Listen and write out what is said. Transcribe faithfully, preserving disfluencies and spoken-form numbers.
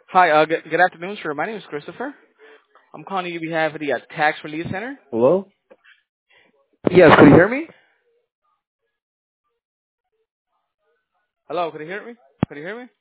Hi, uh, good, good afternoon, sir. My name is Christopher. I'm calling you on behalf of the uh, Tax Relief Center. Hello? Yes, could you hear me? Hello, could you hear me? Could you hear me?